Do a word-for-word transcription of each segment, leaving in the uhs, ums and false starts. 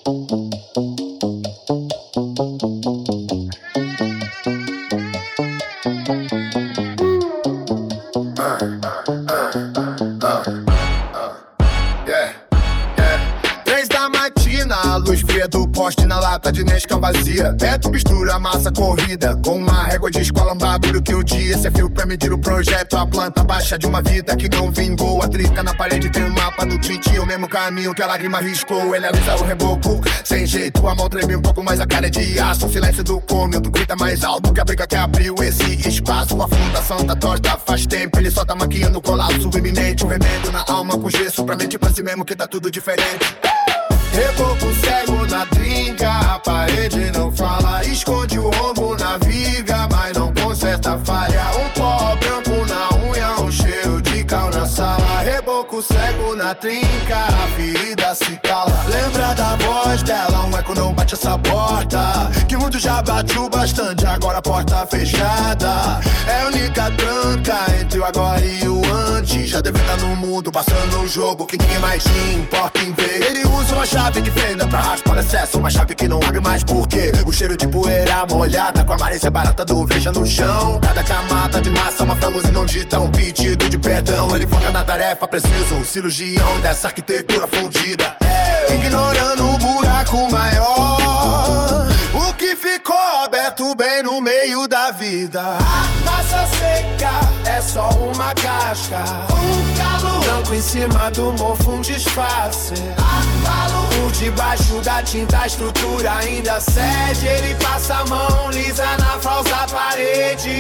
Luz fria do poste na lata de Nescau vazia. Teto mistura massa corrida com uma régua de escola, um bagulho que o dia. Esse é fio pra medir o projeto, a planta baixa de uma vida que não vingou. A trinca na parede tem um mapa do tweet, o mesmo caminho que a lágrima riscou. Ele avisa o reboco, sem jeito, a mão treme um pouco, mas a cara é de aço. O silêncio do cômodo grita mais alto que a briga que abriu esse espaço. A fundação tá torta faz tempo, ele só tá maquiando o colapso iminente. O remendo na alma com gesso pra mente pra si mesmo que tá tudo diferente. Reboco cego na trinca, a parede não fala. Esconde o ombro na viga, mas não conserta a falha. Um pó branco na unha, um cheiro de cal na sala. Reboco cego na trinca, a ferida se cala. Lembra da voz dela, um eco não bate essa porta. Que o mundo já bateu bastante, agora a porta fechada. É a única tranca entre o agora e o antes. Já deve estar no mundo, passando o jogo que ninguém mais se importa em ver. Ele usa uma chave de fenda pra raspar excesso, uma chave que não abre mais porque o cheiro de poeira molhada com a amarência barata do veja no chão. Cada camada de massa, uma famosa não dita um pedido de perdão. Ele foca na tarefa, preciso um cirurgião dessa arquitetura fundida, ignorando o buraco maior, o que ficou aberto bem no meio da vida. A massa seca é só uma casca, um calo branco em cima do mofo, um disfarce. Por debaixo da tinta a estrutura ainda cede. Ele passa a mão lisa na falsa parede.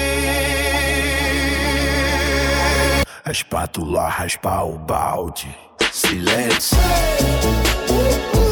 A espátula raspa o balde. Silêncio.